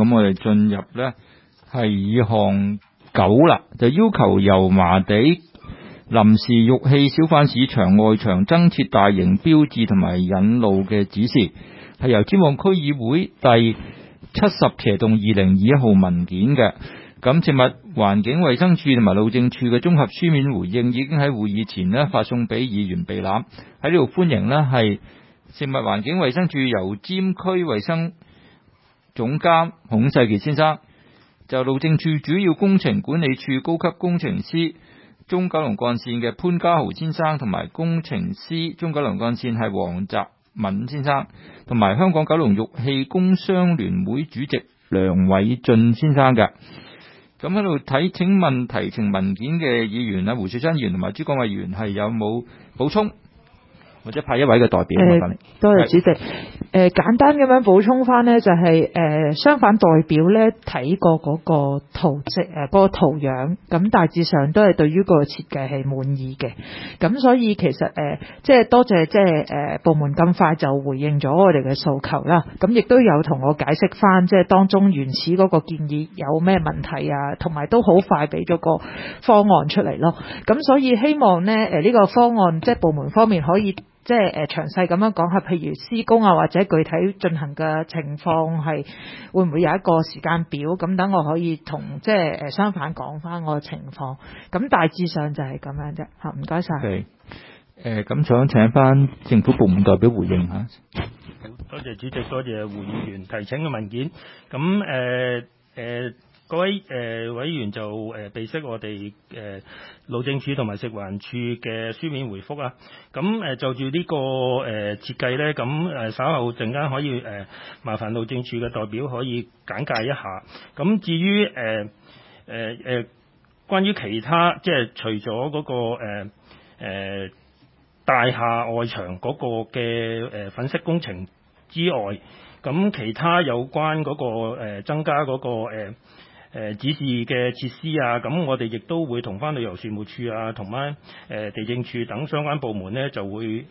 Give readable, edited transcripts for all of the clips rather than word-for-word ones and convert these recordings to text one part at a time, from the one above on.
咁我哋進入呢係議項9啦，就要求油麻地臨時玉器小販市場外牆增設大型標誌同埋引路嘅指示，係由尖旺區議會第70/2021號文件嘅。咁食物環境衛生署同埋路政署嘅綜合書面回應已經喺會議前呢發送俾議員備覽。喺呢度歡迎呢係食物環境衛生署油尖區衛生總監孔世傑先生，就路政署主要工程管理處高級工程師中九龍幹線嘅潘家豪先生，同埋工程師中九龍幹線係黃澤敏先生，同埋香港九龍玉器工商聯會主席梁偉俊先生嘅。咁喺度睇，請問提呈文件嘅議員胡水山議員同埋朱國偉議員係有冇補充，或者派一位嘅代表？ 多謝主席。簡單咁樣補充翻呢，就係相反代表呢睇過嗰個圖則嗰個圖樣，咁大致上都係對於個設計係滿意嘅。咁所以其實即係多謝即係部門咁快就回應咗我哋嘅訴求啦。咁亦都有同我解釋翻，即係當中原始嗰個建議有咩問題啊，同埋都好快俾咗個方案出嚟咯。咁所以希望呢呢個方案即係部門方面可以即係詳細咁樣講下，譬如施工啊，或者具體進行嘅情況係會唔會有一個時間表，咁等我可以同即係相反講翻個情況。咁大致上就係咁樣啫嚇，唔該晒。 咁想請翻政府部門代表回應下。 多謝主席，多謝胡議員提請嘅文件。咁各位委員就備悉我哋路政署同埋食環署嘅書面回覆啦。咁就住呢個設計呢，咁稍後陣間可以麻煩路政署嘅代表可以簡介一下。咁至於關於其他即係除咗嗰個大廈外牆嗰個嘅粉飾工程之外，咁其他有關嗰個增加嗰個指示嘅設施啊，咁我哋亦都會同翻旅遊事務處啊，同埋地政處等相關部門呢，就會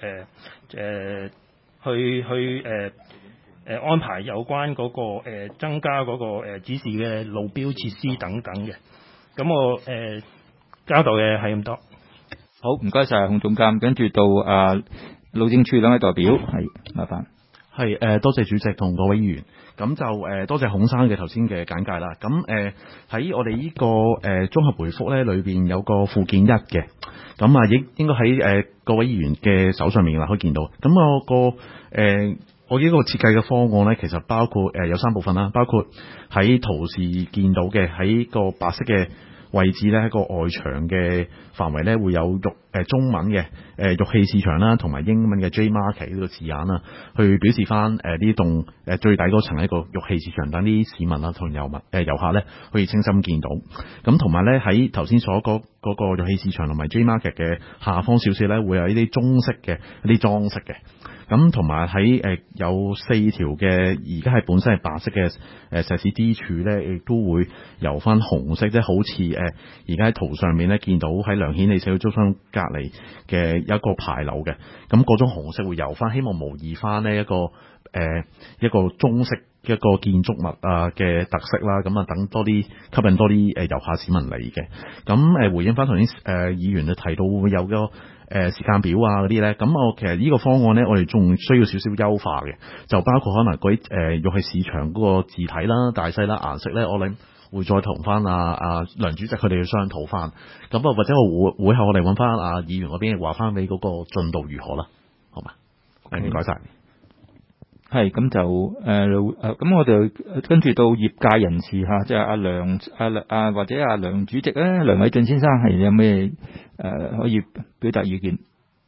去安排有關嗰個增加嗰個指示嘅路標設施等等嘅。咁我交代嘅係咁多。 好，唔該晒孔總監，跟住到路政處兩位代表，係麻煩。 係多謝主席同各位議員，咁就多謝孔生嘅頭先嘅簡介啦。咁喺我哋呢個綜合回覆咧裏邊有個附件1嘅，咁啊應該喺各位議員嘅手上面啦，可以見到。咁我呢個設計嘅方案咧，其實包括有3部分啦，包括喺圖示見到嘅喺個白色嘅位置咧，喺個外牆嘅範圍咧會有中文嘅玉器市場啦，同埋英文嘅 J Market 呢個字眼啦，去表示翻呢棟最底嗰層一個玉器市場，等啲市民啦同遊客咧可以清心見到。咁同埋咧喺頭先所講嗰個玉器市場同埋 J Market 嘅下方少少咧，會有呢啲中式嘅一啲裝飾嘅。咁同埋喺有4條嘅而家係本身係白色嘅石屎 D 柱咧，亦都會由翻紅色，即係好似而家喺圖上面咧見到喺梁顯利社區中心隔離嘅一個牌樓嘅，咁嗰種紅色會由翻，希望模擬翻呢一個中式一個建築物嘅特色啦，咁等多啲吸引多啲遊客市民嚟嘅。咁回應翻頭先議員就提到會有個時間表啊嗰啲咧，咁我其實呢個方案咧，我哋仲需要少少優化嘅，就包括可能嗰啲玉器市場嗰個字體啦、大細啦、顏色咧，我諗會再同翻梁主席佢哋去商討翻，咁或者我會後我哋揾翻議員嗰邊話翻俾嗰個進度如何啦，好嘛？唔該晒。 係咁就咁我哋跟住到業界人士嚇，即係或者梁主席咧，梁偉俊先生係有咩可以表達意見？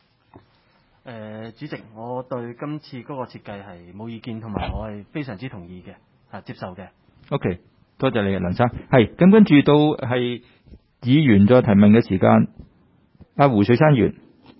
主席，我對今次嗰個設計係冇意見，同埋我係非常之同意嘅，接受嘅。 OK， 多謝你，梁生。係咁跟住到係議員再提問嘅時間，胡水山議員。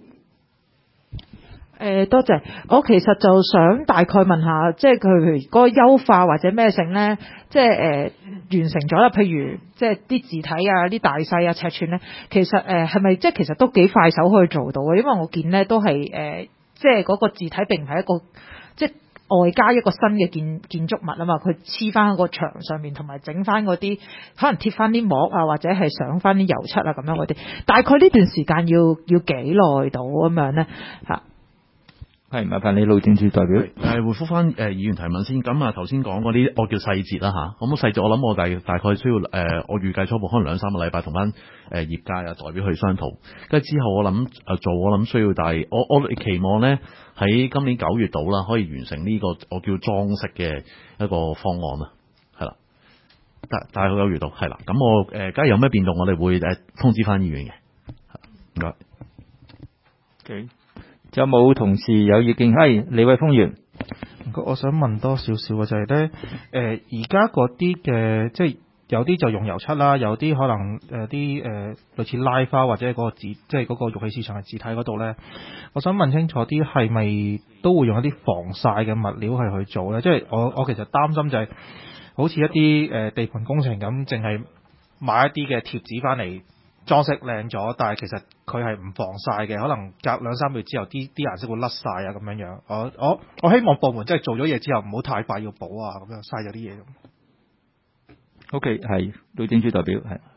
多謝。我其實就想大概問下，即係佢嗰個優化或者咩性咧，即係完成咗啦。譬如即係啲字體啊、啲大細啊、尺寸咧，其實係咪即係其實都幾快手可以做到嘅？因為我見咧都係即係嗰個字體並唔係一個即係外加一個新嘅建築物啊嘛，佢黐翻喺個牆上面，同埋整翻嗰啲可能貼翻啲膜啊，或者係上翻啲油漆啊咁樣嗰啲，大概呢段時間要幾耐到咁樣咧嚇？ 係，麻煩你路政署代表。 回覆翻議員提問先。咁啊頭先講嗰啲我叫細節啦嚇，咁細節我諗我大概需要我預計初步可能2-3個禮拜同翻業界啊代表去商討，跟住之後我諗我諗需要我期望咧喺今年9月度啦可以完成呢個我叫裝飾嘅一個方案啦，係啦，大概9月度係啦。咁我假如有咩變動，我哋會通知翻議員嘅。唔該。 Okay. 有冇同事有意見？係李偉峰議員。 我想問多少少嘅就係咧，而家嗰啲嘅即係有啲就用油漆啦，有啲可能啲類似拉花或者嗰個紙，即係嗰個玉器市場嘅字體嗰度咧，我想問清楚啲係咪都會用一啲防曬嘅物料係去做咧？即係我其實擔心就係好似一啲地盤工程咁，淨係買一啲嘅貼紙翻嚟。裝飾靚咗，但係其實佢係唔防曬嘅，可能隔2-3個月之後啲顏色會甩晒啊咁樣樣。我希望部門即係做咗嘢之後唔好太快要補啊，咁樣嘥咗啲嘢咁。 OK， 係路政署代表係。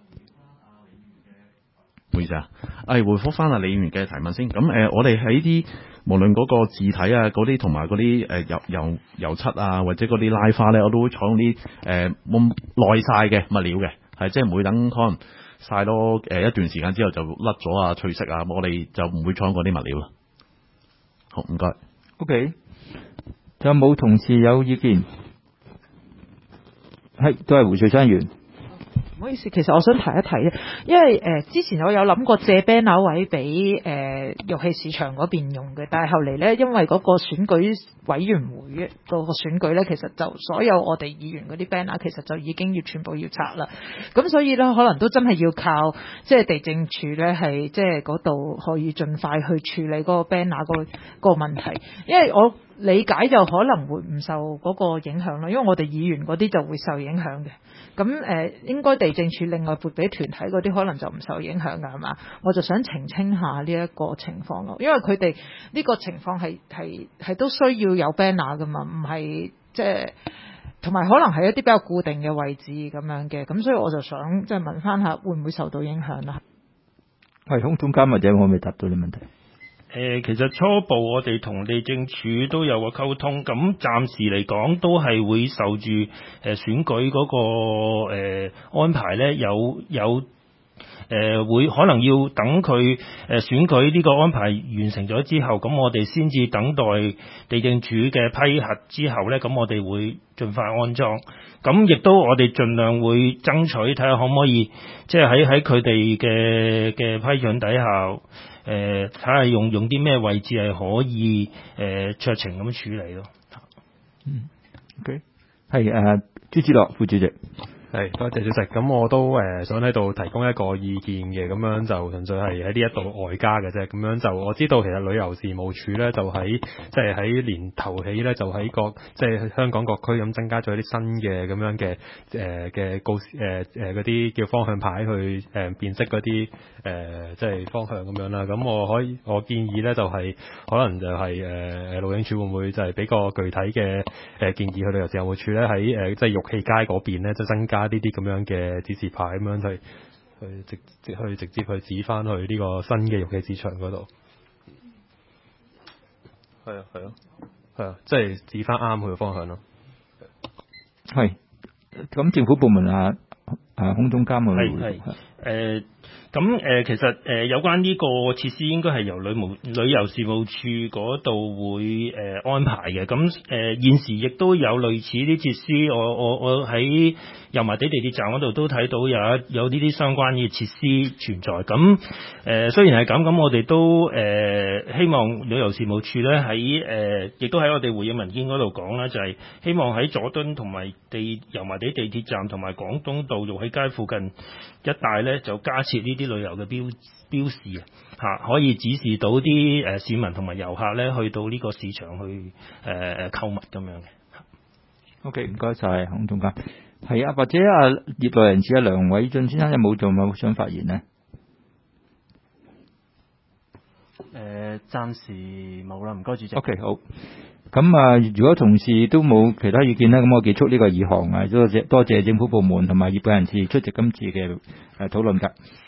唔好意思啊，回覆翻李議員嘅提問先。咁我哋喺啲無論嗰個字體啊，嗰啲同埋嗰啲油漆啊，或者嗰啲拉花咧，我都會採用啲冇耐曬嘅物料嘅，係即係唔會等可能曬多一段時間之後就甩咗啊、褪色啊，我哋就唔會採用嗰啲物料啦。好，唔該。 OK， 仲有冇同事有意見？係，都係胡翠珊議員。 唔好意思，其實我想提一提啫，因為之前我有諗過借 banner 位俾玉器市場嗰邊用嘅，但係後嚟咧，因為嗰個選舉委員會個選舉咧，其實就所有我哋議員嗰啲 banner 其實就已經全部要拆啦，咁所以咧可能都真係要靠即係地政署咧係即係嗰度可以盡快去處理嗰個 banner 個問題，因為我理解就可能會唔受嗰個影響啦，因為我哋議員嗰啲就會受影響嘅。咁應該地政署另外撥俾團體嗰啲可能就唔受影響㗎，係嘛？我就想澄清下呢一個情況咯，因為佢哋呢個情況係都需要有 banner 㗎嘛，唔係即係同埋可能係一啲比較固定嘅位置咁樣嘅，咁所以我就想即係問翻下會唔會受到影響啦？ 係空中監或者可唔可以答到你問題？ 其實初步我哋同地政署都有個溝通，咁暫時嚟講都係會受住選舉嗰個安排咧，有會可能要等佢選舉呢個安排完成咗之後，咁我哋先至等待地政署嘅批核之後咧，咁我哋會盡快安裝。咁亦都我哋盡量會爭取睇下可唔可以，即係喺佢哋嘅批准底下，睇下用啲咩位置係可以酌情咁處理咯。 OK， 係朱子樂副主席。 係，多謝主席。咁我都想喺度提供一個意見嘅，咁樣就純粹係喺呢一度外加嘅啫。咁樣就我知道其實旅遊事務署咧就喺即係喺年頭起咧就喺即係香港各區咁增加咗一啲新嘅咁樣嘅嘅告嗰啲叫方向牌去辨識嗰啲即係方向咁樣啦。咁我建議咧就係可能就係路政署會唔會就係俾個具體嘅建議去旅遊事務署咧喺即係玉器街嗰邊咧就增加呢啲咁樣嘅指示牌咁樣去直接去指翻去呢個新嘅玉器市場嗰度。係啊，即係指翻啱佢嘅方向咯。 係，咁政府部門空中監係咁其實有關呢個設施應該係由旅遊事務處嗰度會安排嘅。咁現時亦都有類似啲設施，我喺油麻地地鐵站嗰度都睇到有呢啲相關嘅設施存在。咁雖然係咁，我哋都希望旅遊事務處咧喺亦都喺我哋回應文件嗰度講啦，就係希望喺佐敦同埋油麻地地鐵站同埋廣東道玉器街附近一帶咧就加設呢啲旅遊嘅標示可以指示到啲市民同埋遊客咧去到呢個市場去購物咁樣嘅。 OK， 唔該晒空中監。係啊，或者業內人士梁偉俊先生有冇想發言呢？ 暫時冇啦，唔該主席。 OK， 好。咁如果同事都冇其他意見咧，咁我結束呢個議項啊，多謝政府部門同埋業界人士出席今次嘅討論㗎。